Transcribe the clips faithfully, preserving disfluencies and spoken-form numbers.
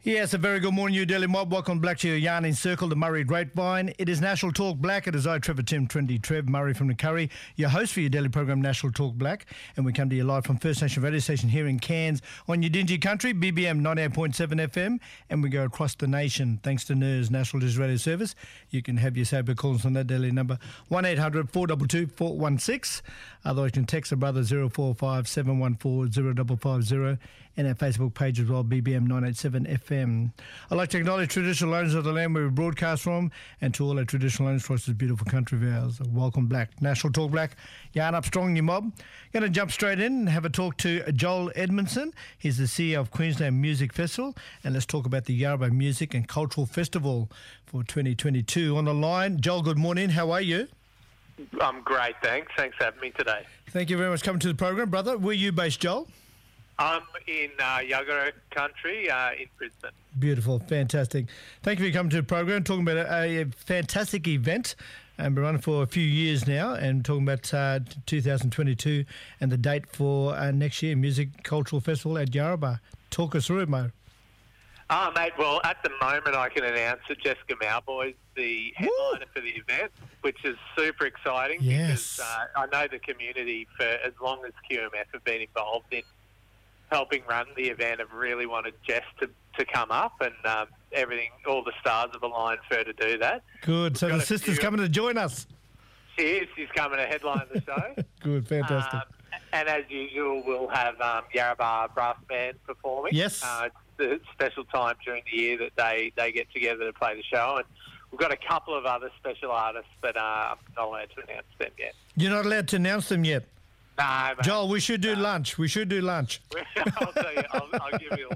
Yes, a very good morning, New Delhi Mob. Welcome back to your Yarning Circle, the Murray Grapevine. It is National Talk Black. It is I, Trevor Tim, Trendy Trev, Murray from the Curry, your host for your daily program, National Talk Black. And we come to you live from First Nation Radio Station here in Cairns on your dingy country, B B M ninety-eight point seven F M. And we go across the nation thanks to N E R S National Digital Radio Service. You can have your saber calls on that daily number, one eight hundred four two two four one six. Otherwise, you can text a brother zero four five seven one four zero five five zero. And our Facebook page as well, B B M nine eight seven F M. I'd like to acknowledge traditional owners of the land where we broadcast from, and to all our traditional owners across this beautiful country of ours. Welcome Black, National Talk Black. Yarn up strong, you mob. Going to jump straight in and have a talk to Joel Edmondson. He's the C E O of Queensland Music Festival, and let's talk about the Yarrabah Music and Cultural Festival for twenty twenty-two. On the line, Joel, good morning. How are you? I'm great, thanks. Thanks for having me today. Thank you very much for coming to the program, brother. Where are you based, Joel? I'm in uh, Yagara country uh, in Brisbane. Beautiful, fantastic. Thank you for coming to the program, talking about a, a fantastic event. And we're running for a few years now and talking about uh, two thousand twenty-two and the date for uh, next year, Music Cultural Festival at Yarrabah. Talk us through it, mate. Oh, mate, well, at the moment I can announce that Jessica Mauboy's the headliner Woo! for the event, which is super exciting yes. because uh, I know the community, for as long as Q M F have been involved in helping run the event, have really wanted Jess to, to come up, and um, everything, all the stars have aligned for her to do that. Good. We've so the sister's few, coming to join us. She is. She's coming to headline the show. Good, fantastic. Um, and as usual, we'll have um, Yarrabah Brass Band performing. Yes. Uh, it's a special time during the year that they, they get together to play the show, and we've got a couple of other special artists, but uh, I'm not allowed to announce them yet. You're not allowed to announce them yet? No, mate. Joel, we should do no. lunch. We should do lunch. I'll tell you. I'll, I'll give you a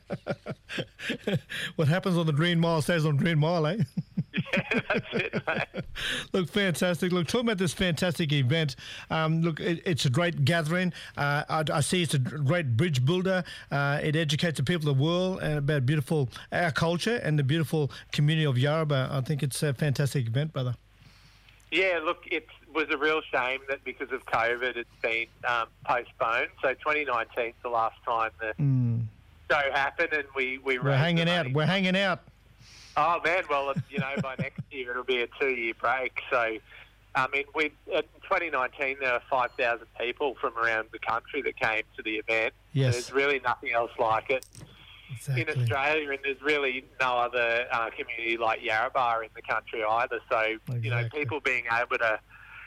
lowdown. What happens on the Green Mile stays on Green Mile, eh? Yeah, that's it, mate. Look, fantastic. Look, talking about this fantastic event, um, look, it, it's a great gathering. Uh, I, I see it's a great bridge builder. Uh, it educates the people of the world and about beautiful, our culture and the beautiful community of Yarrabah. I think it's a fantastic event, brother. Yeah, look, it was a real shame that because of COVID it's been um, postponed. So twenty nineteen is the last time the mm. show happened, and we, we We're hanging out. We're hanging out. Oh, man, well, you know, by next year it'll be a two-year break. So, I mean, we in twenty nineteen there were five thousand people from around the country that came to the event. Yes. There's really nothing else like it. Exactly. In Australia, and there's really no other uh, community like Yarrabah in the country either. So, exactly. you know, people being able to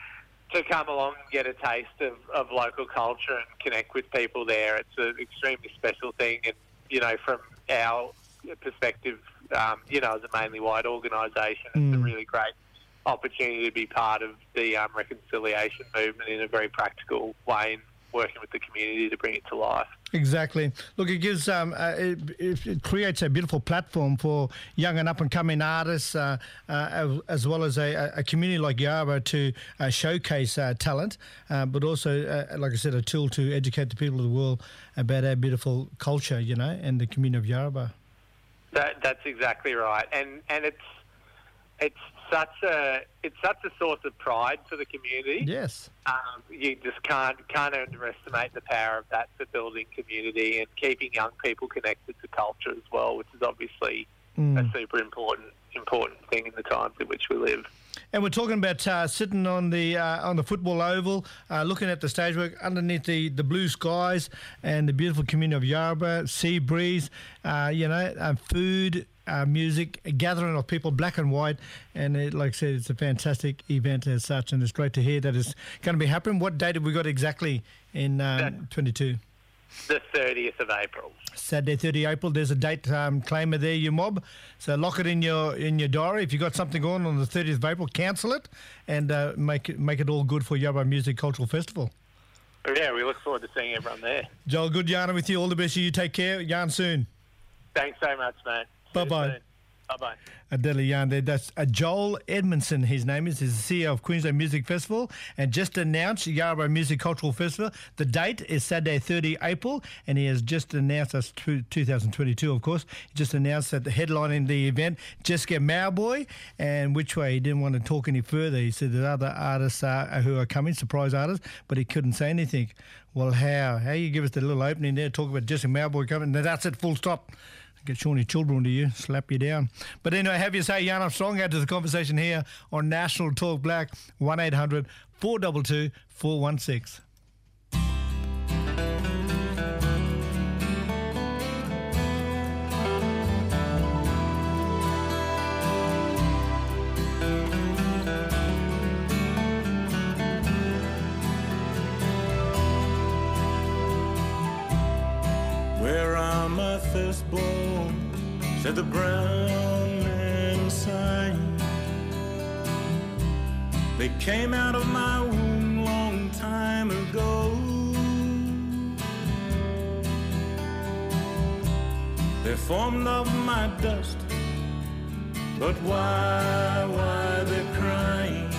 to come along and get a taste of, of local culture and connect with people there, it's an extremely special thing. And, you know, from our perspective, um, you know, as a mainly white organisation, it's mm. a really great opportunity to be part of the um, reconciliation movement in a very practical way, and working with the community to bring it to life. Exactly. Look, it gives, um, uh, it, it, it creates a beautiful platform for young and up-and-coming artists, uh, uh, as well as a, a community like Yarrabah to uh, showcase uh, talent, uh, but also, uh, like I said, a tool to educate the people of the world about our beautiful culture, you know, and the community of Yarrabah. That, that's exactly right, and and it's it's such a it's such a source of pride for the community. Yes, um, you just can't can't underestimate the power of that for building community and keeping young people connected to culture as well, which is obviously mm. a super important important thing in the times in which we live. And we're talking about uh, sitting on the uh, on the football oval, uh, looking at the stage work underneath the, the blue skies and the beautiful community of Yarrabah, sea breeze, uh, you know, uh, food, uh, music, a gathering of people, black and white. And it, like I said, it's a fantastic event as such, and it's great to hear that it's going to be happening. What date have we got exactly in um, twenty-two? The thirtieth of April. Saturday, thirtieth of April. There's a date um, claimer there, you mob. So lock it in your in your diary. If you've got something on on the thirtieth of April, cancel it and uh, make it make it all good for Yarrabah Music Cultural Festival. Yeah, we look forward to seeing everyone there. Joel, good yarning with you. All the best. You take care. Yarn soon. Thanks so much, mate. Bye bye. Bye-bye. A deadly yarn there. That's uh, Joel Edmondson, his name is. He's the C E O of Queensland Music Festival, and just announced Yarrabah Music Cultural Festival. The date is Saturday, thirtieth of April, and he has just announced, that's two thousand twenty-two, of course, he just announced that the headlining the event, Jessica Mauboy, and which way he didn't want to talk any further. He said that other artists are, who are coming, surprise artists, but he couldn't say anything. Well, how? How you give us the little opening there, talk about Jessica Mauboy coming, and that's it, full stop. Get Shawnee Children to you, slap you down. But anyway, have you say Jan Armstrong. Add to the conversation here on National Talk Black, one eight hundred four two two four one six. Where are my firstborn, said the brown man sighing. They came out of my womb long time ago. They're formed of my dust, but why, why they're crying?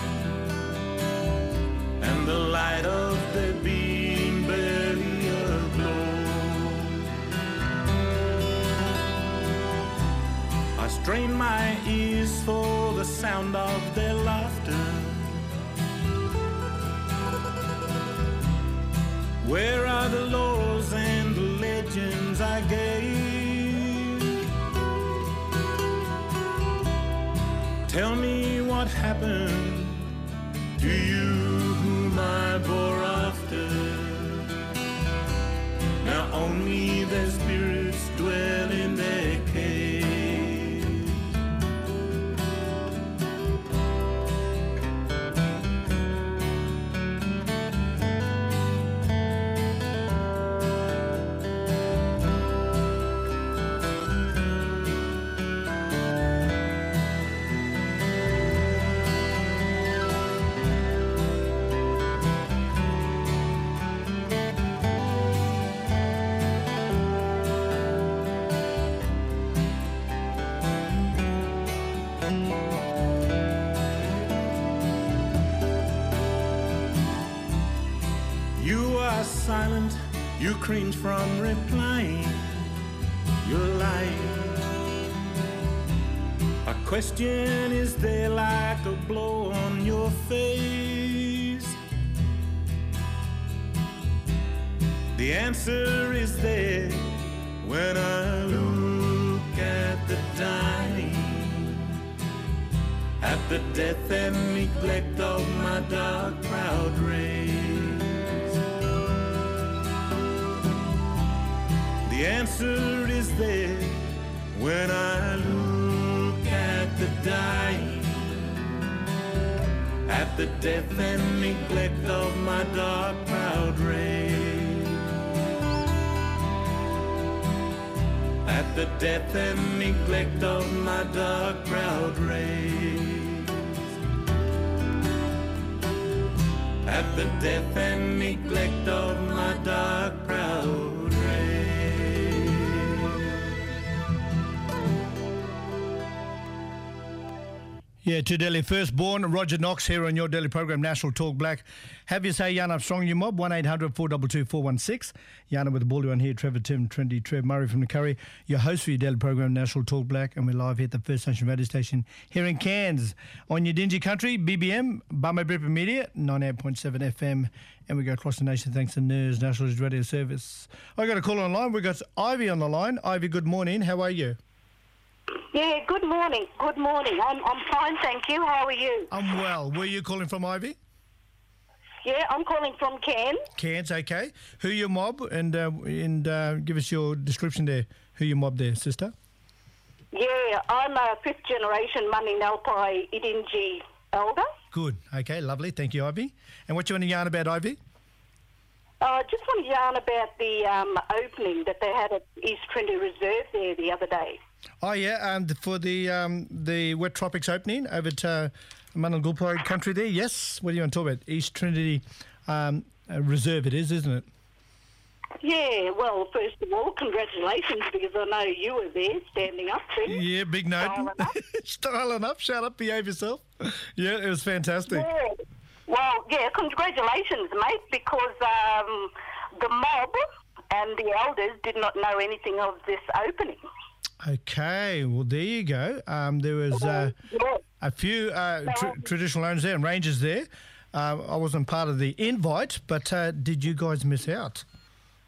And the light of their being barely aglow. I strain my ears for the sound of their laughter. Where are the laws and the legends I gave? Tell me what happened to you whom I bore after. Now only their spirits dwell in their cave. Silent, you cringe from replying. You're lying. A question is there like a blow on your face. The answer is there when I look at the dying, at the death and neglect of my dark, proud race. The answer is there when I look at the dying, at the death and neglect of my dark, proud race. At the death and neglect of my dark, proud race. At the death and neglect of my dark, proud race. Yeah, to Delhi firstborn, Roger Knox here on your Delhi program, National Talk Black. Have you say Jan Armstrong, your mob, one eight hundred four two two four one six. Yana with the Baldy on here, Trevor, Tim, Trendy, Trev, Murray from the Curry, your host for your Delhi program, National Talk Black, and we're live here at the First Nation radio station here in Cairns on your Dingy Country, B B M, Bama Bripper Media, ninety-eight point seven F M, and we go across the nation thanks to N E R S, National Radio Service. I got a call online. We've got Ivy on the line. Ivy, good morning. How are you? Yeah, good morning. Good morning. I'm I'm fine, thank you. How are you? I'm well. Where are you calling from, Ivy? Yeah, I'm calling from Cairns. Cairns, okay. Who your mob? And uh, and uh, give us your description there. Who your mob there, sister? Yeah, I'm a fifth generation Mani Nalpai Idinji elder. Good. Okay, lovely. Thank you, Ivy. And what you want to yarn about, Ivy? I uh, just want to yarn about the um, opening that they had at East Trinity Reserve there the other day. Oh yeah, um, for the um, the Wet Tropics opening over at uh, Manangulpo country there. Yes. What do you want to talk about? East Trinity um, Reserve, it is, isn't it? Yeah. Well, first of all, congratulations, because I know you were there, standing up too. Yeah, big note. Styling up. Styling up. Shut up. Behave yourself. Yeah, it was fantastic. Yeah. Well, yeah, congratulations, mate, because um, the mob and the elders did not know anything of this opening. Okay, well, there you go. Um, there was uh, yeah. a few uh, tr- traditional owners there and rangers there. Uh, I wasn't part of the invite, but uh, did you guys miss out?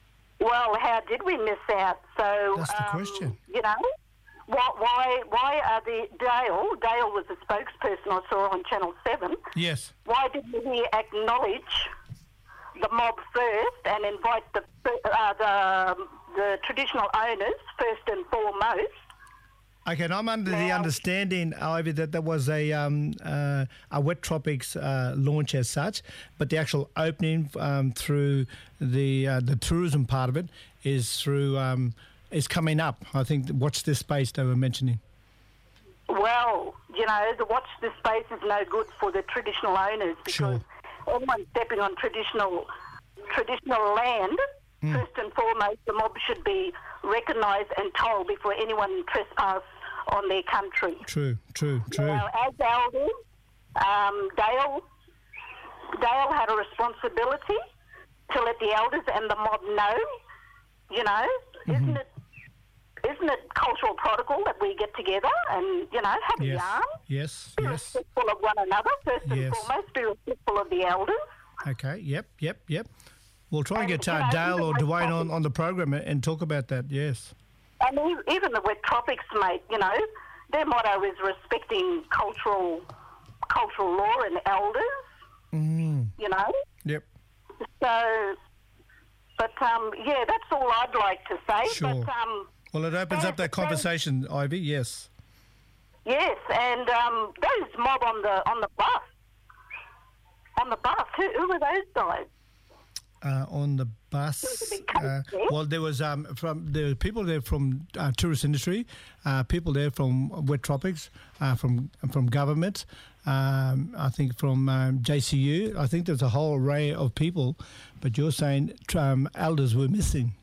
Well, how did we miss out? So That's the um, question. You know, why, why, why are the Dale? Dale was the spokesperson I saw on Channel Seven. Yes. Why didn't he acknowledge the mob first and invite the uh, the the traditional owners first and foremost? Okay, and I'm under the Now- understanding, Ivy, that there was a um, uh, a Wet Tropics uh, launch as such, but the actual opening um, through the uh, the tourism part of it is through um, is coming up. I think Watch This Space they were mentioning. Well, you know, the watch this space is no good for the traditional owners because Sure. anyone stepping on traditional traditional land, Hmm. first and foremost, the mob should be recognised and told before anyone trespass on their country. True, true, true. Now, as elders, um, Dale, Dale had a responsibility to let the elders and the mob know. You know, Mm-hmm. isn't it? Isn't it cultural protocol that we get together and, you know, have a Yes, yarn? yes, Be yes. respectful of one another, first and Yes. foremost. Be respectful of the elders. Okay, yep, yep, yep. We'll try and And, get you uh, know, Dale or even Dwayne Wet on, on the program and talk about that, yes. And e- even the Wet Tropics, mate, you know, their motto is respecting cultural cultural law and elders, Mm, you know. yep, So, but, um, yeah, that's all I'd like to say. Sure. But, um, well, it opens up that conversation, Ivy, yes. yes, and um, those mob on the on the bus, on the bus, who, who were those guys? Uh, on the There's bus. a big case Uh, there. well, there was um, from there were people there from uh, tourist industry, uh, people there from Wet Tropics, uh, from from government. Um, I think from um, J C U. I think there's a whole array of people, but you're saying um, elders were missing.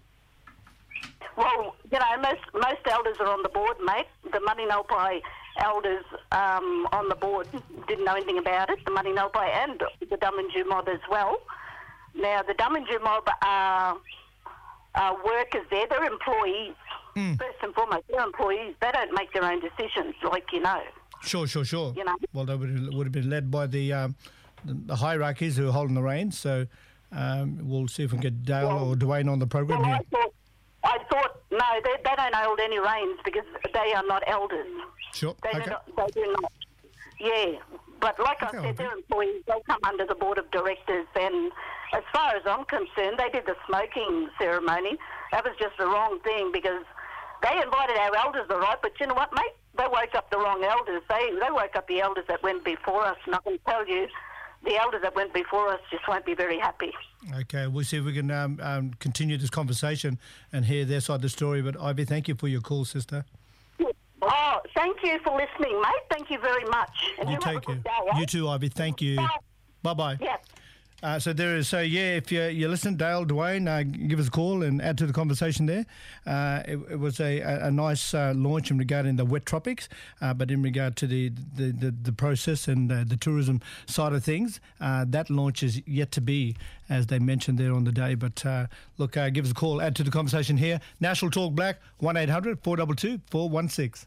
Well, you know, most most elders are on the board, mate. The Maninaulpai elders um, on the board didn't know anything about it. The Maninaulpai and the Damanju mob as well. Now, the Damanju mob are, are workers there. They're employees. First and foremost, they're employees. They don't make their own decisions, like you know. Sure, sure, sure. You know. Well, they would, would have been led by the um, the, the hierarchies who are holding the reins. So um, we'll see if we can get Dale Well- or Dwayne on the program Well, here. I thought, I thought no, they, they don't hold any reins because they are not elders. Sure. They, Okay. do not, they do not. Yeah, but like Okay, I said, okay. they're employees. They come under the board of directors, and as far as I'm concerned, they did the smoking ceremony. That was just the wrong thing because they invited our elders, all right. But you know what, mate? They woke up the wrong elders. They they woke up the elders that went before us, and I can tell you, the elders that went before us just won't be very happy. Okay, we'll see if we can um, um, continue this conversation and hear their side of the story. But Ivy, thank you for your call, sister. Oh, thank you for listening, mate. Thank you very much. And You have a take care. good day, eh? You too, Ivy. Thank you. Bye. Bye bye. Yeah. Uh, so there is. So yeah, if you you listen, Dale, Dwayne, uh, give us a call and add to the conversation there. Uh, it, it was a, a, a nice uh, launch in regarding the Wet Tropics, uh, but in regard to the the, the, the process and uh, the tourism side of things, uh, that launch is yet to be, as they mentioned there on the day. But uh, look, uh, give us a call, add to the conversation here. National Talk Black, one eight hundred four two two four one six.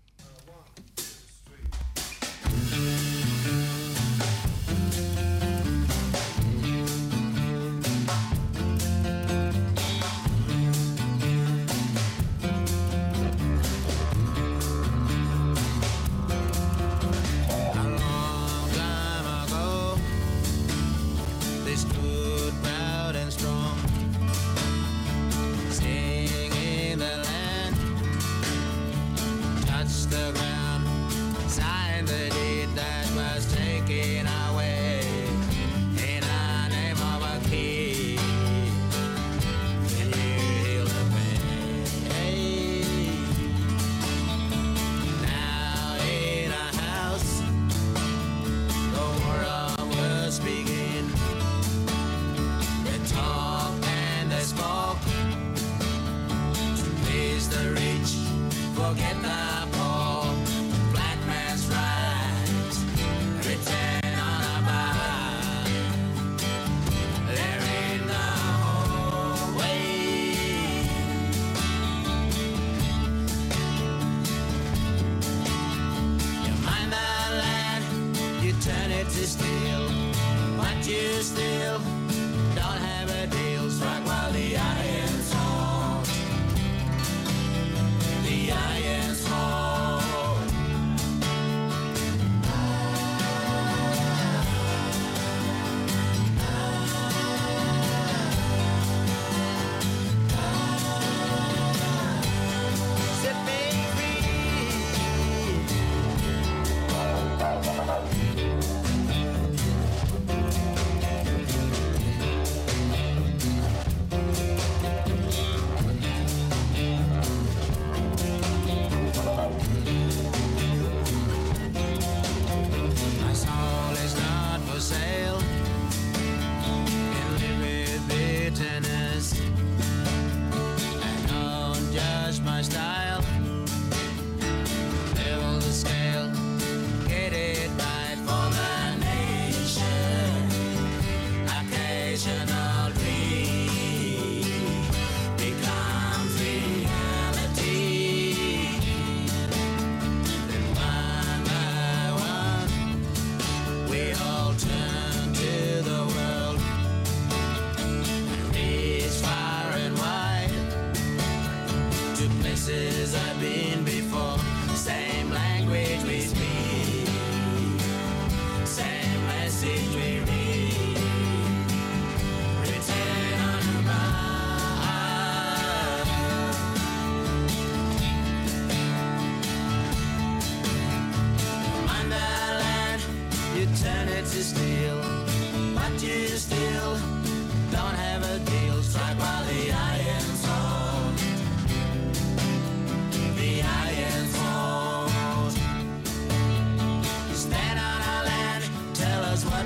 They stood proud and strong, singing the land, touched the ground, signed the deed that was taken away in the name of a king. Can you heal the pain? Now in a house, the war of words begin. They talked and they spoke to please the rich, forget the poor. Black man's rights written on a bar. They're in the hallway. You mind the land, you turn it to steel, but you still don't have a deal. Strike while the iron's hot.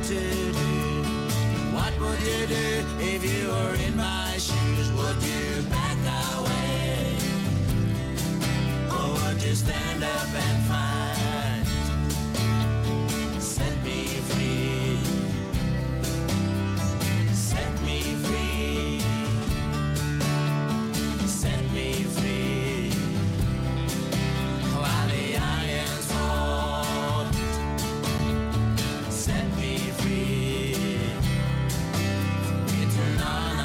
to do? What would you do if you were in my shoes? Would you back away? Or would you stand up and fight? Set me free. Set me free. Set me free. While the iron's hot, set me free. It's none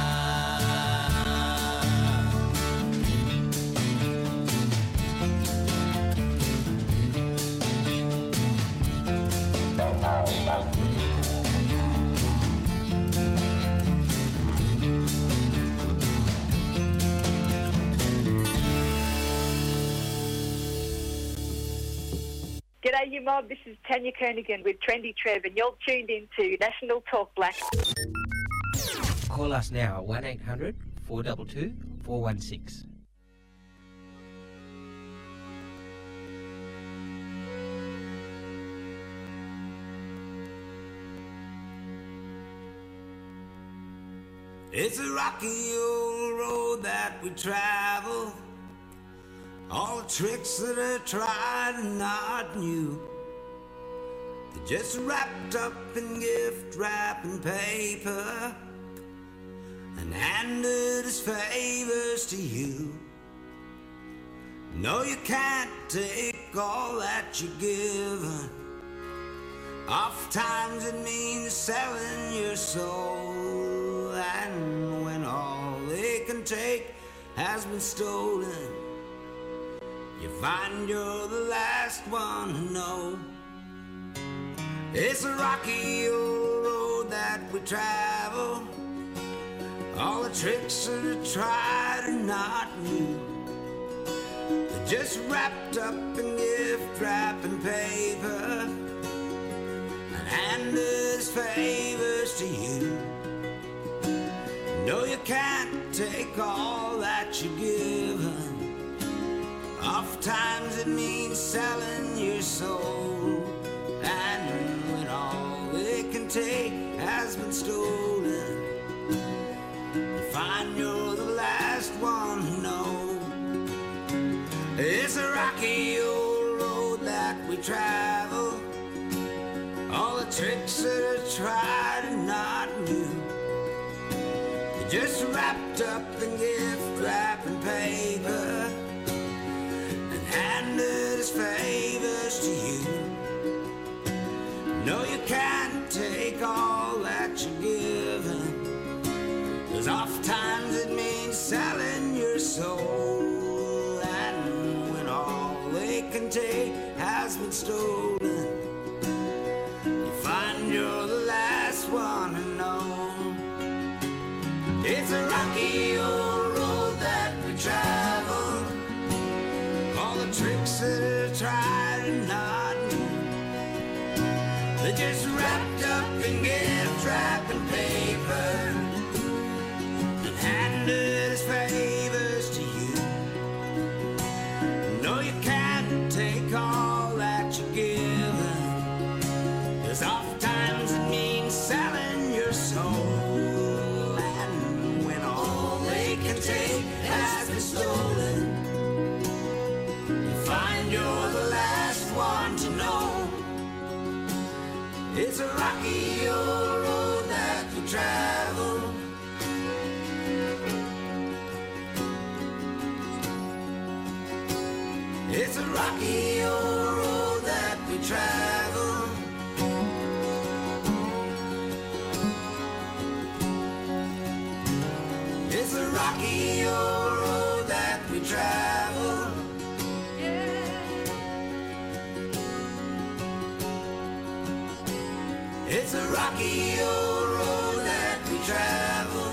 G'day, you mob. This is Tanya Kernigan with Trendy Trev, and you're tuned into National Talk Black. Call us now, one eight hundred four two two four one six. It's a rocky old road that we travel. All the tricks that I tried are not new. They're just wrapped up in gift wrapping paper and handed as favors to you. No, you can't take all that you're given. Oftentimes it means selling your soul, and when all they can take has been stolen, you find you're the last one to know. It's a rocky old road that we travel. All the tricks that are tried are not new. They're just wrapped up in gift wrapping paper and handed as favors to you. No, you can't take all that you're given. Oftentimes it means selling your soul, and when all they can take has been stolen, you find you're the last one to know. It's a rocky old road that we travel. All the tricks that are tried are not new. They're just wrapped up in gift wrapping paper and handed as favors to you. No, you can't take all that you're given, 'cause oftentimes it means selling your soul, and when all they can take has been stolen, you find you're the last one to know. It's a rocky old road that we travel. All the tricks that are tried are not new. They're just wrapped up in gift wrapping paper and handed as favors to you. No, you can't take all that you're given, 'cause oftentimes it means selling your soul, and when all they can take has been stolen, you find you're the last one to know. It's a rocky old road that we travel. It's a rocky old road that we travel. It's a rocky old road that we travel. It's a rocky old road that we travel.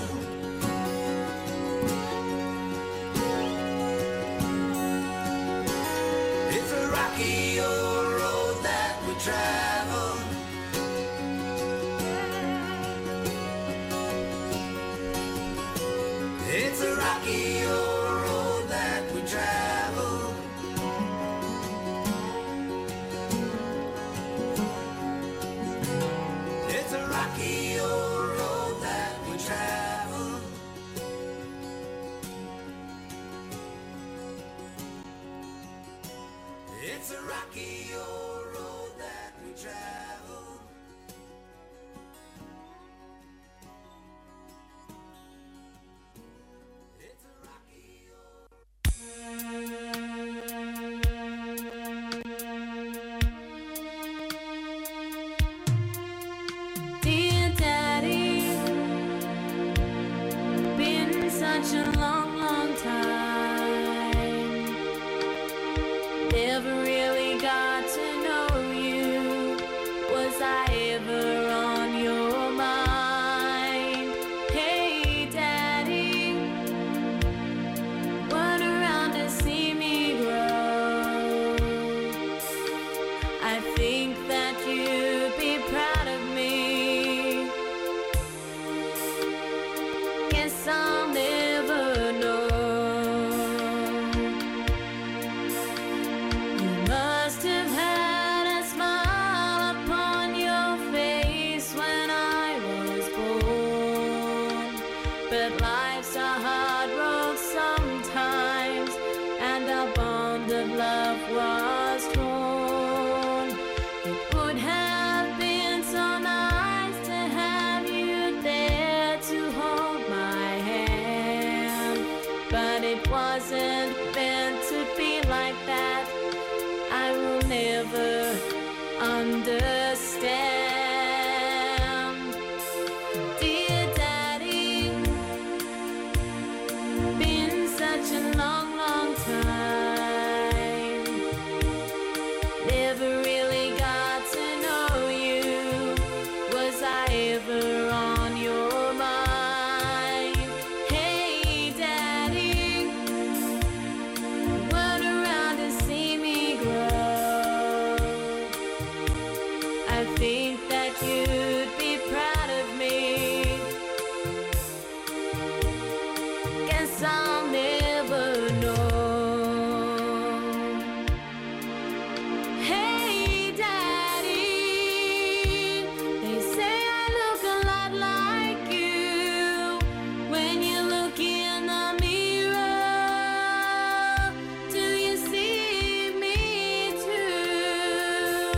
It's a rocky old road that we travel. It's a rocky old road that we travel. It's a rocky old road that we travel. It's a rocky old. Dear Daddy, been such a long, long time. Never really got to know you. Was I ever on your mind? Hey, Daddy, weren't around to see me grow. I think that you'd be proud of me. Guess I'll never know. You must have had a smile upon your face when I was born. But life's a hard road sometimes, and our bond of love was torn. It would have been so nice to have you there to hold my hand, but it wasn't meant to be like that. I will never understand. Dear Daddy, been such a long, long time. Never really got to know you. Was I ever on your mind? Hey, Daddy, weren't around to see me grow. I think that you'd be proud of me. Guess I'll never know. Hey, Daddy, they say I look a lot like you when you look in the mirror. Do you see me too?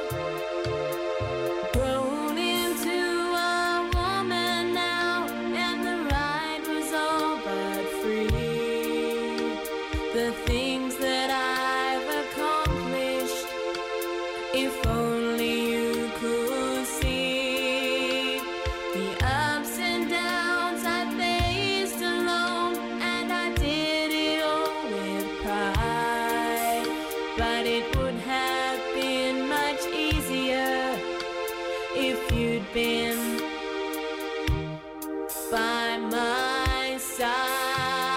Grown into a woman now, and the ride was all but free. The things that I've accomplished, if only you could see. The ups and downs I faced alone, and I did it all with pride. But it would have been much easier if you'd been by my side.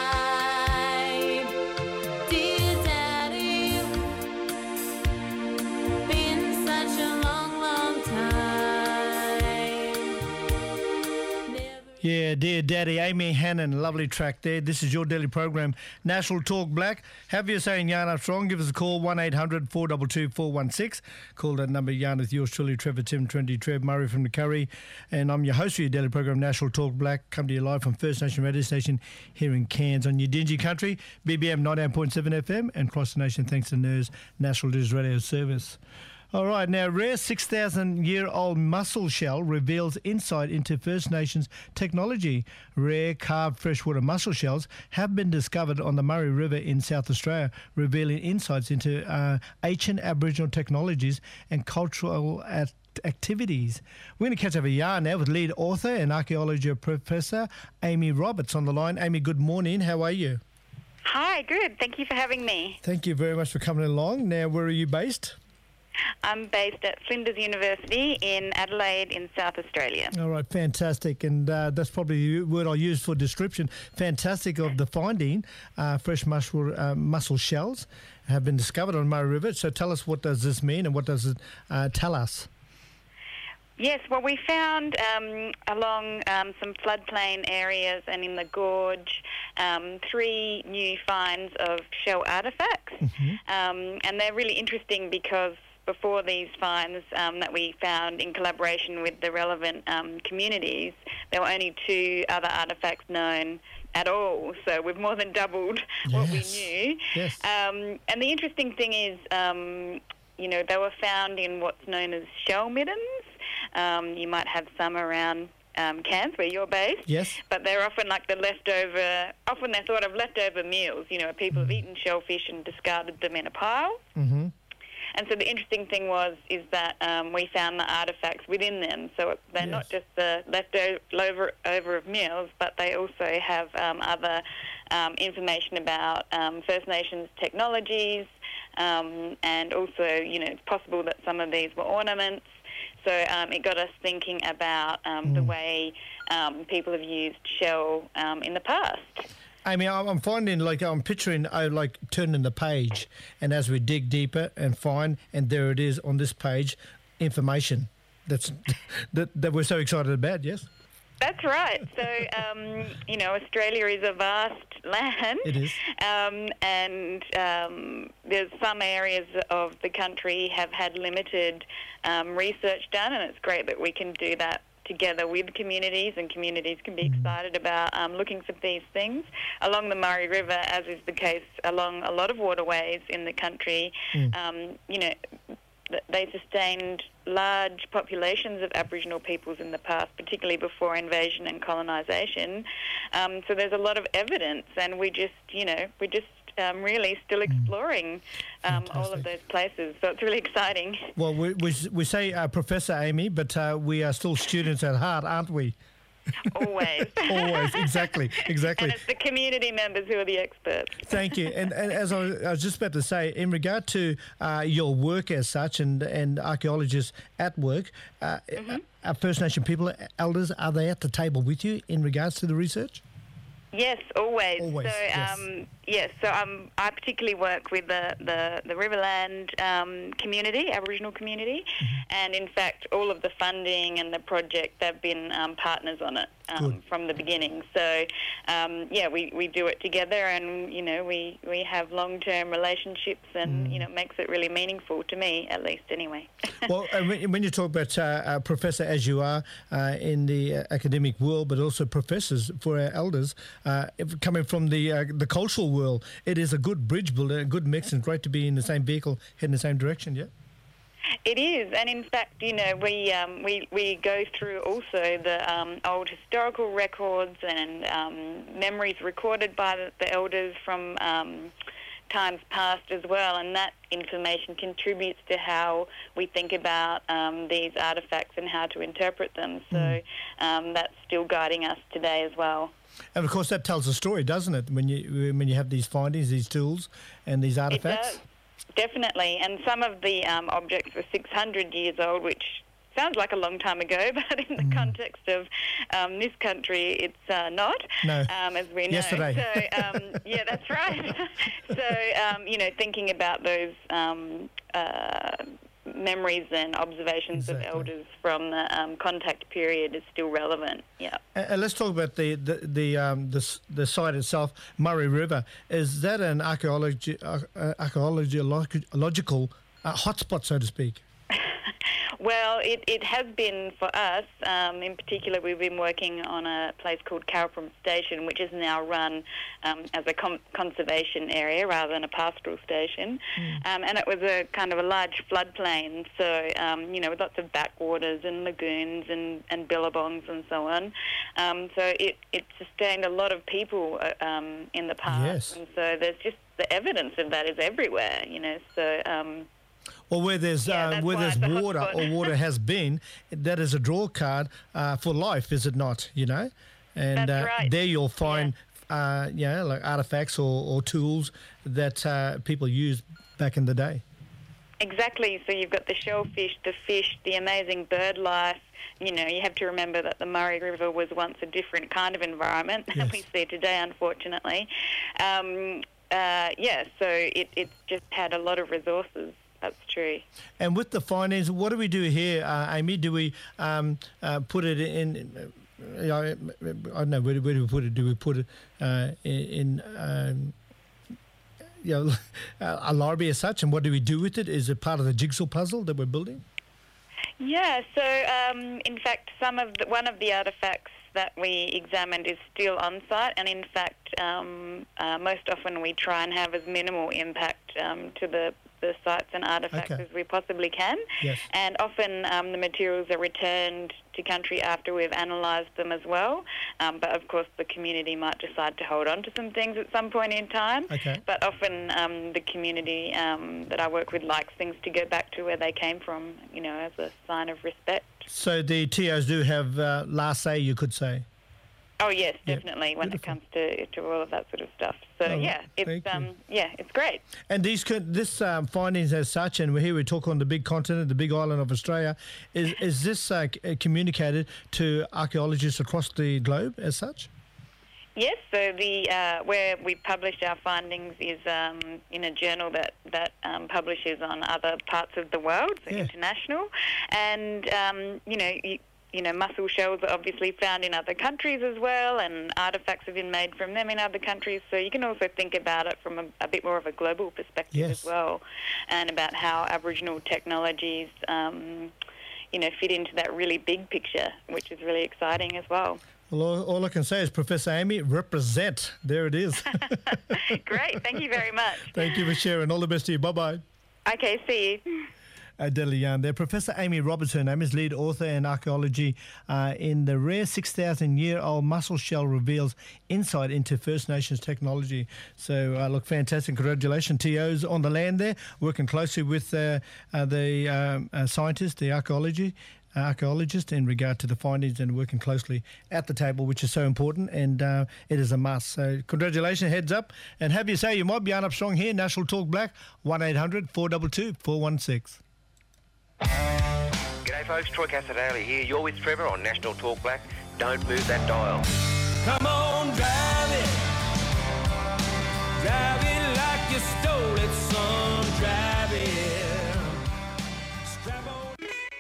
Dear Daddy, been such a long, long time. Never Yeah, Dear Daddy, Amy Hannon, lovely track there. This is your daily program, National Talk Black. Have you saying Yarn Up Strong? Give us a call, one eight hundred four two two four one six. Call that number, Yarn with yours truly, Trevor Tim, Trendy Trev, Murray from the Curry. And I'm your host for your daily program, National Talk Black. Come to you live from First Nation Radio Station here in Cairns on your Dingy Country, B B M ninety-eight point seven F M, and across the nation thanks to N E R S National News Radio Service. All right, now, rare six thousand year old mussel shell reveals insight into First Nations technology. Rare carved freshwater mussel shells have been discovered on the Murray River in South Australia, revealing insights into uh, ancient Aboriginal technologies and cultural at activities. We're going to catch up a yarn now with lead author and archaeology professor Amy Roberts on the line. Amy, good morning. How are you? Hi, good. Thank you for having me. Thank you very much for coming along. Now, where are you based? I'm based at Flinders University in Adelaide in South Australia. All right, fantastic. And uh, that's probably the word I'll use for description. Fantastic of the finding. Uh, fresh mussel, uh, mussel shells have been discovered on Murray River. So tell us, what does this mean and what does it uh, tell us? Yes, well, we found um, along um, some floodplain areas and in the gorge um, three new finds of shell artefacts. Mm-hmm. Um, and they're really interesting because before these finds um, that we found in collaboration with the relevant um, communities, there were only two other artefacts known at all. So we've more than doubled what we Yes. knew. Yes. Um, and the interesting thing is, um, you know, they were found in what's known as shell middens. Um, you might have some around um, Cairns, where you're based. Yes. But they're often like the leftover, often they're thought of leftover meals. You know, people have eaten shellfish and discarded them in a pile. Mm-hmm. And so the interesting thing was is that um, we found the artefacts within them. So they're Yes. not just the leftover over of meals, but they also have um, other um, information about um, First Nations technologies, um, and also, you know, it's possible that some of these were ornaments. So um, it got us thinking about um, the way um, people have used shell um, in the past. I mean, I'm I'm finding, like, I'm picturing, uh, like, turning the page, and as we dig deeper and find, and there it is on this page, information that's that, that we're so excited about, yes? That's right. So, um, you know, Australia is a vast land. It is. Um, and um, there's some areas of the country have had limited um, research done, and it's great that we can do that together with communities, and communities can be excited about um, looking for these things. Along the Murray River, as is the case along a lot of waterways in the country, Mm. um, you know, th- they sustained large populations of Aboriginal peoples in the past, particularly before invasion and colonisation. Um, so there's a lot of evidence, and we just, you know, we just um, really still exploring um, all of those places. So it's really exciting. Well, we we, we say uh, Professor Amy, but uh, we are still students at heart, aren't we? Always. Always, exactly, exactly. And it's the community members who are the experts. Thank you. And, and as I was, I was just about to say, in regard to uh, your work as such, and, and archaeologists at work, uh, Mm-hmm. are First Nation people, elders, are they at the table with you in regards to the research? Yes, always. Always, so, yes. um, yes. So, um, I particularly work with the the, the Riverland um, community, Aboriginal community, Mm-hmm. and in fact, all of the funding and the project, they've been um, partners on it um, Good. from the beginning. So, um, yeah, we, we do it together, and you know, we, we have long term relationships, and Mm. you know, it makes it really meaningful to me, at least, anyway. Well, uh, when, when you talk about uh, a professor as you are uh, in the uh, academic world, but also professors for our elders, uh, if coming from the uh, the cultural world, it is a good bridge builder, a good mix, and great to be in the same vehicle, heading the same direction, yeah? It is, and in fact, you know, we um, we we go through also the um, old historical records and um, memories recorded by the, the elders from um, times past as well, and that information contributes to how we think about um, these artefacts and how to interpret them. So um, that's still guiding us today as well. And of course, that tells a story, doesn't it? When you when you have these findings, these tools, and these artifacts. It does. Definitely, and some of the um, objects were six hundred years old, which sounds like a long time ago, but in the Mm. context of um, this country, it's uh, not, No. um, as we know. Yesterday. So, um, yeah, that's right. so, um, you know, thinking about those um, uh, memories and observations Exactly. of elders from the um, contact period is still relevant, yeah. And and let's talk about the the the, um, the s- the site itself, Murray River. Is that an archaeology uh, uh, archaeological uh, hotspot, so to speak? Well, it, it has been for us. Um, in particular, we've been working on a place called Caraprum Station, which is now run um, as a com- conservation area rather than a pastoral station. Um, and it was a kind of a large floodplain, so, um, you know, with lots of backwaters and lagoons and, and billabongs and so on. Um, so it, it sustained a lot of people uh, um, in the past. Yes. And so there's just the evidence of that is everywhere, you know, so... Um, Or where there's Yeah, uh, that's where why there's it's a water hotspot. or water has been, that is a draw card uh, for life, is it not? You know, and That's uh, right. there you'll find, uh, you know, like artifacts or, or tools that uh, people used back in the day. Exactly. So you've got the shellfish, the fish, the amazing bird life. You know, you have to remember that the Murray River was once a different kind of environment Yes. than we see today, unfortunately. Um, uh, yeah, so it, it's just had a lot of resources. That's true. And with the findings, what do we do here, uh, Amy? Do we um, uh, put it in? Uh, you know, I don't know. Where do, where do we put it? Do we put it uh, in? Um, you know, a library as such, and what do we do with it? Is it part of the jigsaw puzzle that we're building? Yeah, so um, in fact, some of the, one of the artefacts that we examined is still on site, and in fact, um, uh, most often we try and have as minimal impact um, to the the sites and artefacts Okay. as we possibly can. Yes. And often um, the materials are returned to country after we've analysed them as well. Um, but of course the community might decide to hold on to some things at some point in time. Okay. But often um, the community um, that I work with likes things to go back to where they came from, you know, as a sign of respect. So the T Os do have uh, last say, you could say. Oh yes, Yeah, definitely. when beautiful. it comes to, to all of that sort of stuff. So Oh, yeah, thank it's you. um yeah, it's great. And these could, this um, findings as such, and here we talk on the big continent, the big island of Australia, is is this uh, c- uh, communicated to archaeologists across the globe as such? Yes, so the uh, where we published our findings is um, in a journal that that um, publishes on other parts of the world, so Yeah. international, and um, you know. You, You know, mussel shells are obviously found in other countries as well, and artefacts have been made from them in other countries. So you can also think about it from a, a bit more of a global perspective Yes. as well, and about how Aboriginal technologies, um, you know, fit into that really big picture, which is really exciting as well. Well, all, all I can say is, Professor Amy, represent. There it is. Great, thank you very much. Thank you for sharing. All the best to you. Bye-bye. Okay, see you. Adele Young there. Professor Amy Roberts, her name is, lead author in archaeology uh, in the rare six thousand year old mussel shell reveals insight into First Nations technology. So, uh, look, fantastic. Congratulations, T Os on the land there, working closely with uh, uh, the um, uh, scientists, the archaeology. archaeologist in regard to the findings and working closely at the table, which is so important, and uh, it is a must. So congratulations, heads up, and have you say you might be on up strong here. National Talk Black, one eight hundred four two two four one six. G'day folks, Troy Casadale here. You're with Trevor on National Talk Black. Don't move that dial. Come on, drive it. Drive it like you stole it, son. Drive it. Strap on.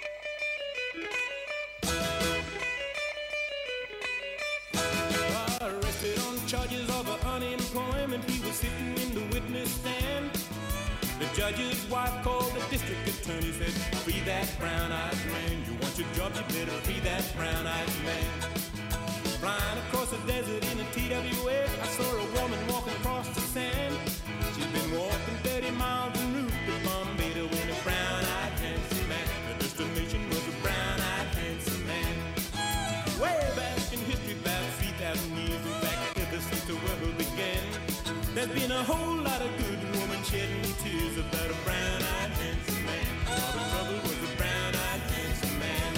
Arrested on charges of unemployment. He was sitting in the witness stand. The judge's wife called the district attorney, said, free that brown-eyed man. You want your job, you better free that brown-eyed man. Flying across the desert in a T W A, I saw a woman walking across the sand. She's been walking thirty miles en route to Bombay to win a brown-eyed handsome man. Her destination was a brown-eyed handsome man. Way back in history, about three thousand years, in fact, ever since the world began, there's been a whole lot of good women shedding tears about a brown-eyed handsome man. All the trouble was a brown-eyed handsome man.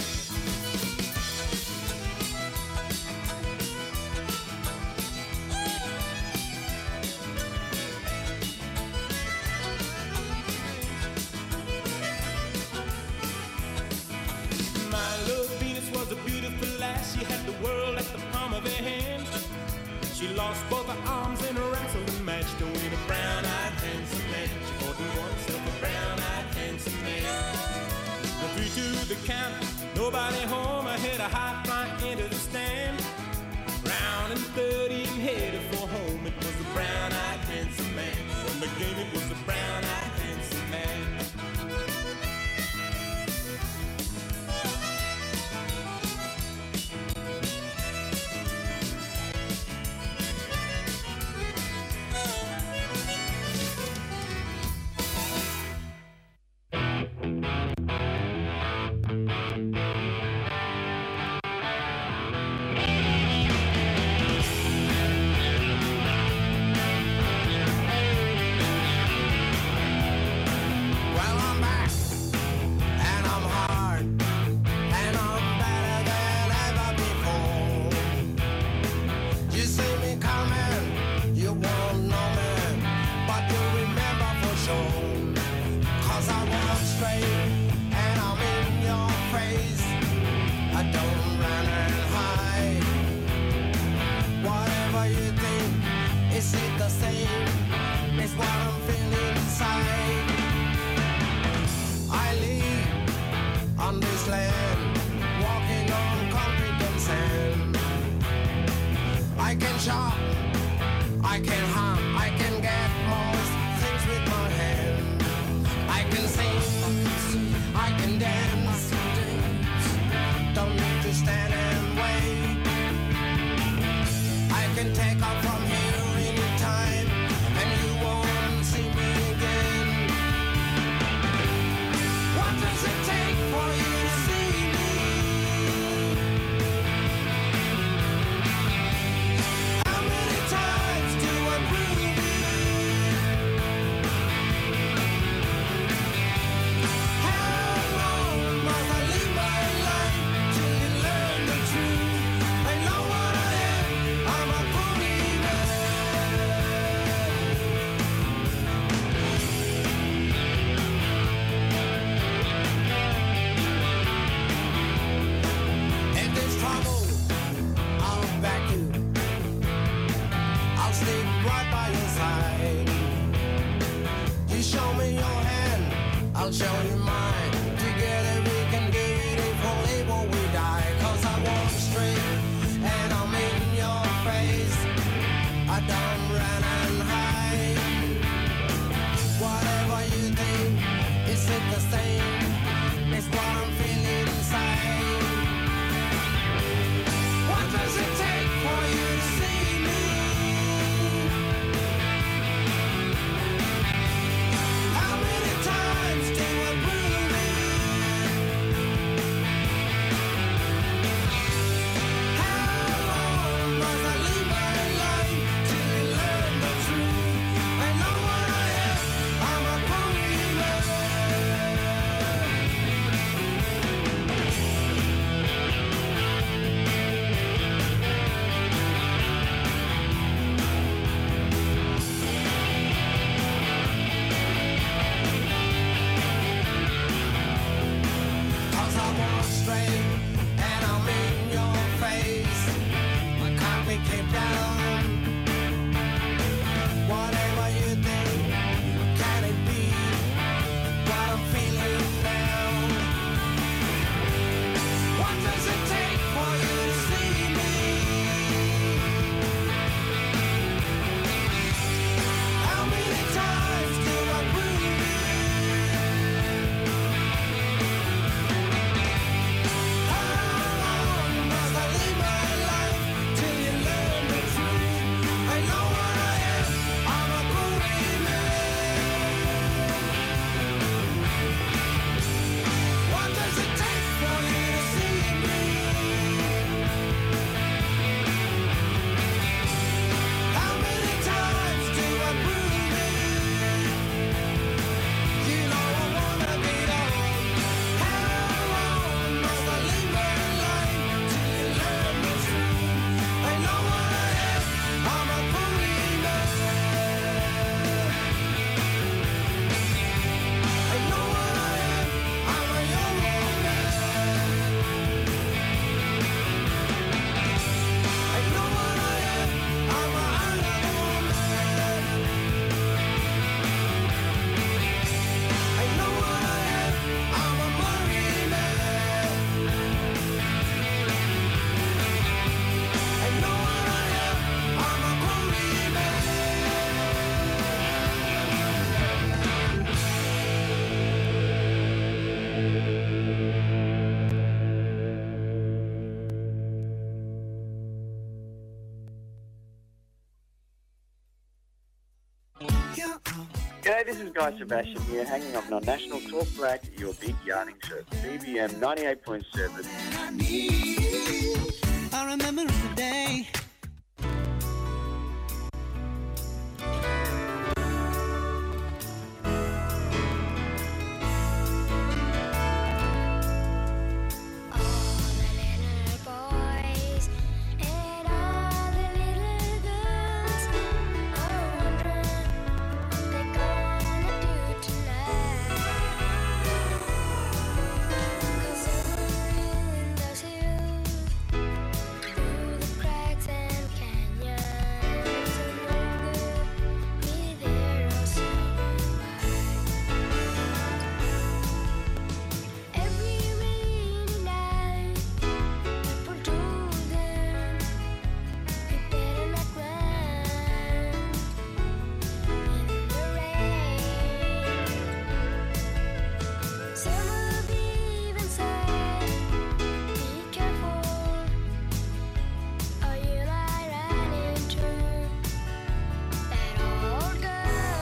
My love Venus was a beautiful lass. She had the world at the palm of her hand. She lost both her arms in a wrestling match to win a brown-eyed handsome man. She bought oneself a brown-eyed handsome man. The three to the count, nobody home. I had a high fly into the stand. Round and thirty and headed for home. It was a brown-eyed handsome man. From the game it was a brown-eyed handsome man. I'll show you mine. Together we can do it if only when we die. Cause I walk straight and I'm in your face. I don't run and hide. Whatever you think, is it the same? It's what I'm feeling inside. What does it take for you to see me? How many times do I prove it? How long must I live my life till you learn the truth? I know what I am, I'm a believer. Cause I walk straight and I'm in your face. I can't be kept down. Whatever you think, can it be what I'm feeling now? What does it take for you to see me? How many times do I prove it? How long must I live my life till you learn the truth? I know what I am, I'm a believer. What does it take for you to see me? How many times do I prove it? You know I wanna be on. How long must I live my life till you learn the truth? I know what I am, I'm a believer. I know what I am, I'm a young man. I know what I am, I'm a animal man. I know what I am, I'm a marine man. I know what I am, I'm a marine man. G'day, this is Guy Sebastian here, hanging up on National Talk Black, your big yarning show. B B M ninety-eight point seven. I remember the day. Boys and all the little girls are wondering what they're gonna do tonight. 'Cause every in those hills, through the cracks and canyons, and no good be there or every rainy night. People told them they better not run in the rain. Some of even said, "Be careful, or you might run into that old girl."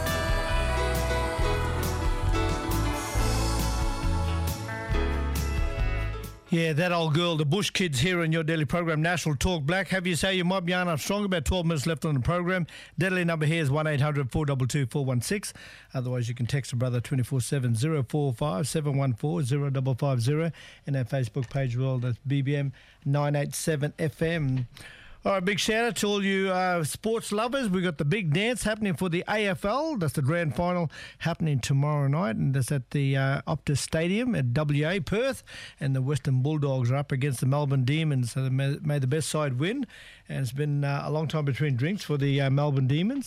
Yeah, that old girl, the Bush Kids here in your daily program, National Talk Black. Have you say your mob yarn up strong? About twelve minutes left on the program. Deadly number here is one eight hundred four two two four one six. Otherwise, you can text a brother twenty-four seven oh four five seven one four oh five five oh. And our Facebook page, well, that's B B M nine eighty-seven F M. All right, big shout out to all you uh, sports lovers. We've got the big dance happening for the A F L. That's the grand final happening tomorrow night, and that's at the uh, Optus Stadium at W A, Perth. And the Western Bulldogs are up against the Melbourne Demons, so they may, may the best side win. And it's been uh, a long time between drinks for the uh, Melbourne Demons.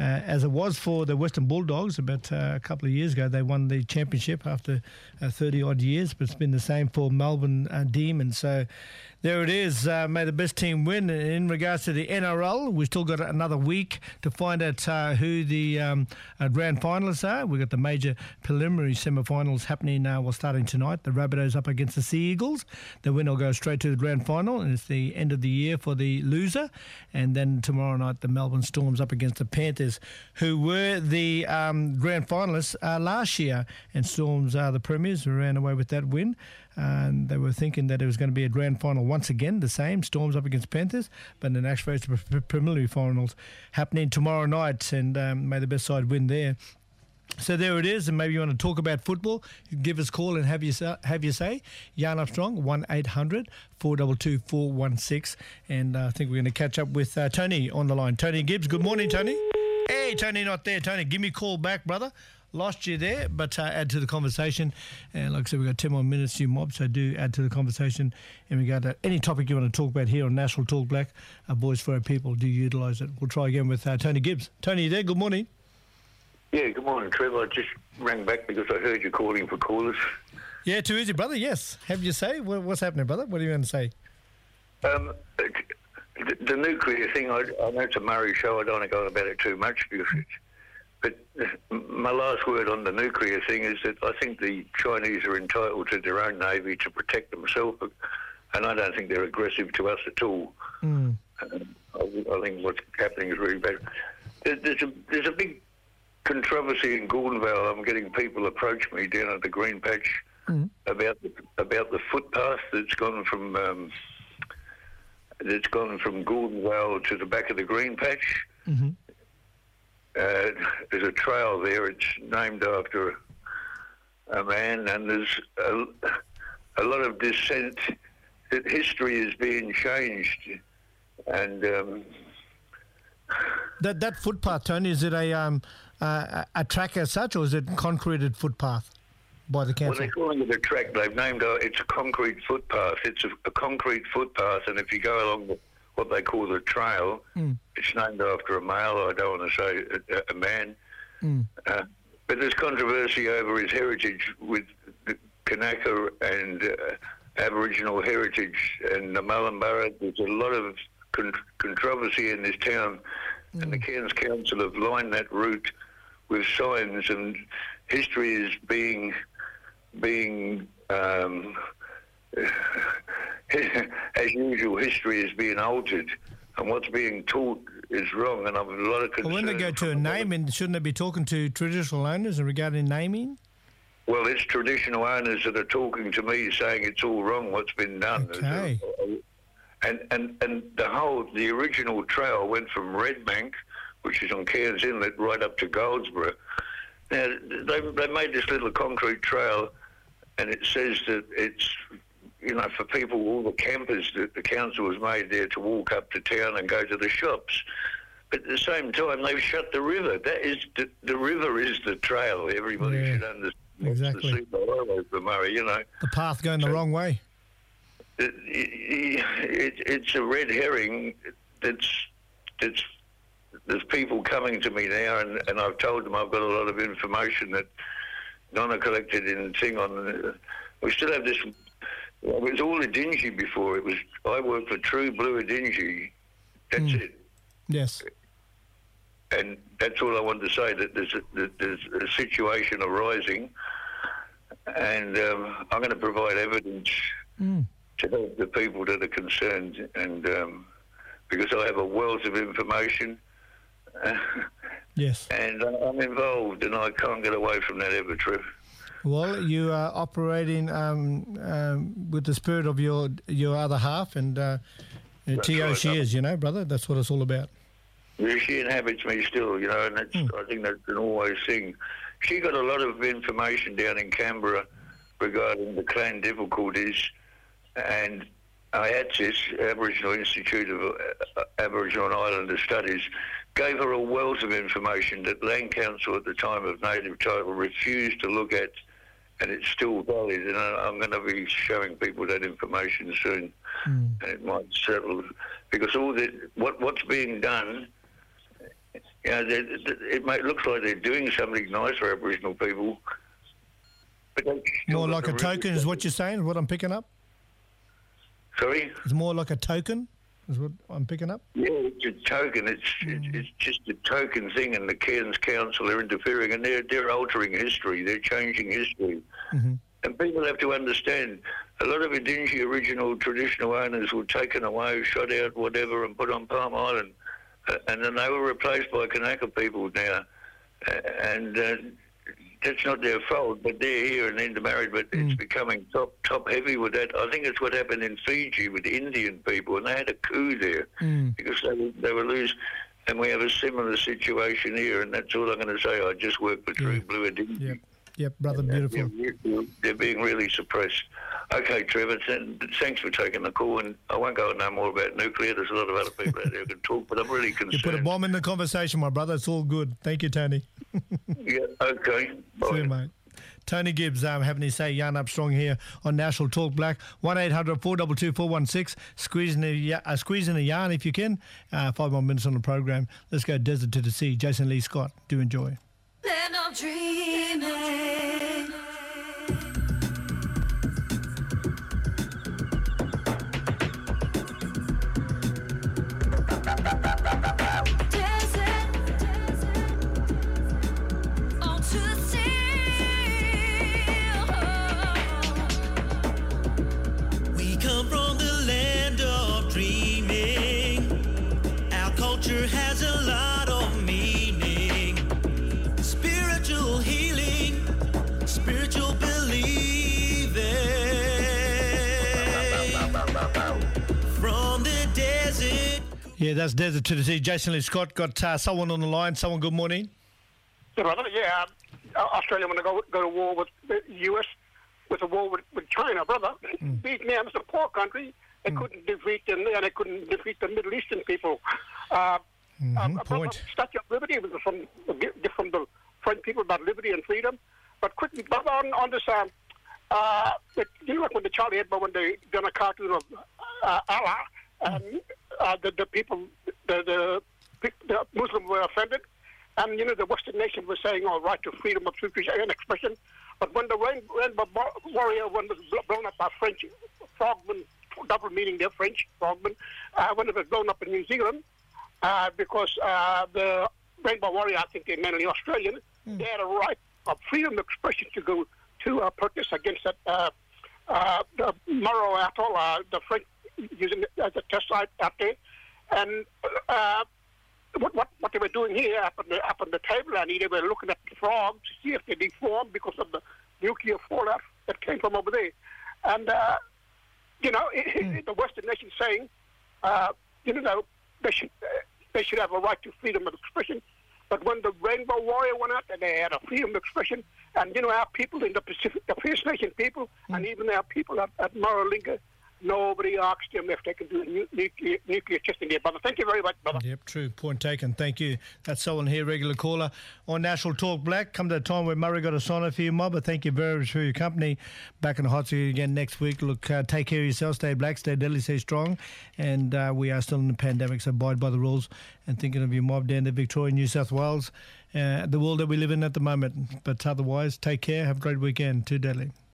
as it was for the Western Bulldogs about uh, a couple of years ago. They won the championship after uh, thirty odd years, but it's been the same for Melbourne uh, Demons. So there it is. Uh, may the best team win. In regards to the N R L, we've still got another week to find out uh, who the um, uh, grand finalists are. We've got the major preliminary semi-finals happening uh, well, starting tonight. The Rabbitohs up against the Sea Eagles. The winner will go straight to the grand final, and it's the end of the year for the loser. And then tomorrow night, the Melbourne Storms up against the Panthers, who were the um, grand finalists uh, last year. And Storms are the premiers, who ran away with that win. And they were thinking that it was going to be a grand final once again, the same, Storms up against Panthers, but in actual fact, the preliminary finals happening tomorrow night, and um, may the best side win there. So there it is, and maybe you want to talk about football, give us a call and have you say, have you say. Jan Armstrong, one eight hundred four two two four one six, and uh, I think we're going to catch up with uh, Tony on the line. Tony Gibbs, good morning, Tony. Hey, Tony, not there. Tony, give me a call back, brother. Lost you there, but uh, add to the conversation. And like I said, we've got ten more minutes, you mob, so do add to the conversation in regard to any topic you want to talk about here on National Talk Black. Uh, Boys for Our People, do utilise it. We'll try again with uh, Tony Gibbs. Tony, you there? Good morning. Yeah, good morning, Trevor. I just rang back because I heard you calling for callers. Yeah, too easy, brother, yes. Have you say? What, what's happening, brother? What are you going to say? Um, the, the nuclear thing, I, I know it's a Murray show. I don't want to go on about it too much because it's... But my last word on the nuclear thing is that I think the Chinese are entitled to their own navy to protect themselves, and I don't think they're aggressive to us at all. Mm. Um, I, I think what's happening is really bad. There, there's a there's a big controversy in Gordonvale. I'm getting people approach me down at the Green Patch mm. about the, about the footpath that's gone from um, that's gone from Gordonvale to the back of the Green Patch. Mm-hmm. Uh, there's a trail there. It's named after a man, and there's a, a lot of dissent that history is being changed. And um, that that footpath, Tony, is it a um, uh, a track as such, or is it concreted footpath by the council? Well, they're calling it a track. They've named it. It's a concrete footpath. It's a, a concrete footpath, and if you go along the what they call the trail. Mm. It's named after a male, I don't want to say a, a man. Mm. Uh, but there's controversy over his heritage with the Kanaka and uh, Aboriginal heritage and the Mullumbara. There's a lot of con- controversy in this town, mm. and the Cairns Council have lined that route with signs, and history is being being um, as usual, history is being altered, and what's being taught is wrong, and I've a lot of concern. Well, when they go to a naming, shouldn't they be talking to traditional owners regarding naming? Well, it's traditional owners that are talking to me saying it's all wrong what's been done. Okay. And, and, and the whole, the original trail went from Redbank, which is on Cairns Inlet, right up to Goldsboro. Now, they, they made this little concrete trail, and it says that it's, you know, for people, all the campers that the council has made there to walk up to town and go to the shops. But at the same time, they've shut the river. That is the, the river is the trail. Everybody yeah, should understand. Exactly. The highway for Murray, you know. The path going so, the wrong way. It, it, it, it's a red herring. That's that's. There's people coming to me now, and, and I've told them I've got a lot of information that Donna collected in thing on. We still have this. It was all a dingy before. It was. I worked for True Blue a dingy. That's mm. it. Yes. And that's all I wanted to say. That there's a, that there's a situation arising, and um, I'm going to provide evidence mm. to help the people that are concerned, and um, because I have a wealth of information. Yes. And I'm involved, and I can't get away from that ever, Trev. Well, you are operating um, um, with the spirit of your your other half, and uh, T O right, she is, you know, brother. That's what it's all about. Yeah, she inhabits me still, you know, and that's, mm. I think that's an always thing. She got a lot of information down in Canberra regarding the clan difficulties, and I ATSIS, Aboriginal Institute of uh, Aboriginal and Islander Studies, gave her a wealth of information that Land Council at the time of native title refused to look at, and it's still valid. And I'm going to be showing people that information soon, mm. and it might settle, because all the what what's being done You know, they- they- it may, looks like they're doing something nice for Aboriginal people. But they've still More got like the a real- token is what you're saying, what I'm picking up? Sorry? It's more like a token is what I'm picking up? Yeah, it's a token. It's it's, it's just a token thing, and the Cairns Council are interfering, and they're they're altering history. They're changing history, Mm-hmm. and people have to understand. A lot of Indingi original traditional owners were taken away, shot out, whatever, and put on Palm Island, uh, and then they were replaced by Kanaka people now, uh, and. Uh, That's not their fault, but they're here and intermarried, but it's becoming top top heavy with that. I think it's what happened in Fiji with the Indian people, and they had a coup there Mm. because they were, they were loose. And we have a similar situation here, and that's all I'm going to say. I just work for True Blue Indingi. Yep, yep, brother, beautiful. They're, they're being really suppressed. Okay, Trevor, th- thanks for taking the call, and I won't go on no more about nuclear. There's a lot of other people out there who can talk, but I'm really You concerned. put a bomb in the conversation, my brother. It's all good. Thank you, Tony. Yeah, okay. See you, mate. Tony Gibbs um, having his say, Yarn Up Strong here on National Talk Black. one eight hundred four two two four one six. Squeezing a, ya- uh, squeezing a yarn if you can. Uh, five more minutes on the program. Let's go Desert to the Sea. Jason Lee Scott. Do enjoy. Land of dreaming. We come from the land of dreaming. Our culture has a lot of meaning. Spiritual healing, spiritual believing. From the desert. Yeah, that's Desert to the Sea. Jason Lee Scott got uh, someone on the line. Someone, good morning. Yeah, brother, yeah, um, Australia want to go go to war with the U S with a war with, with China, brother. Vietnam is a poor country. They couldn't defeat them, and they couldn't defeat the Middle Eastern people. Uh, Mm-hmm. um, Point. brother, Statue of Liberty was from from the French people about liberty and freedom. But quickly, brother, on, on this, um, uh, it, you know, like when the Charlie Hebdo, when they done a cartoon of uh, Allah, and uh, the the people, the the the Muslims were offended. And, you know, the Western nation was saying, all right to freedom of speech and expression. But when the rain, Rainbow Warrior one was blown up by French frogmen, double meaning they're French frogmen, uh, when it was blown up in New Zealand, uh, because uh, the Rainbow Warrior, I think they're mainly Australian, they had a right of freedom of expression to go to uh, protest against that, uh, uh, the Murrow Atoll, uh, the French using it as a test site out there. And uh, What, what what they were doing here up on the up on the tableland, they were looking at the frogs to see if they deformed because of the nuclear fallout that came from over there. And uh, you know, mm. the Western nations saying, uh, you know, they should uh, they should have a right to freedom of expression. But when the Rainbow Warrior went out, and they had a freedom of expression, and you know, our people in the Pacific, the First Nation people, mm. and even our people at, at Maralinga, nobody asked them if they can do nu- nuclear, nuclear testing there, brother. Thank you very much, brother. Yep, true. Point taken. Thank you. That's someone here, regular caller on National Talk Black. Come to a time where Murray got a sign off for you, Mob. But thank you very much for your company. Back in the hot seat again next week. Look, uh, take care of yourself. Stay black, stay deadly, stay strong. And uh, we are still in the pandemic, so abide by the rules. And thinking of your mob down to Victoria, New South Wales, uh, the world that we live in at the moment. But otherwise, take care. Have a great weekend. Too deadly.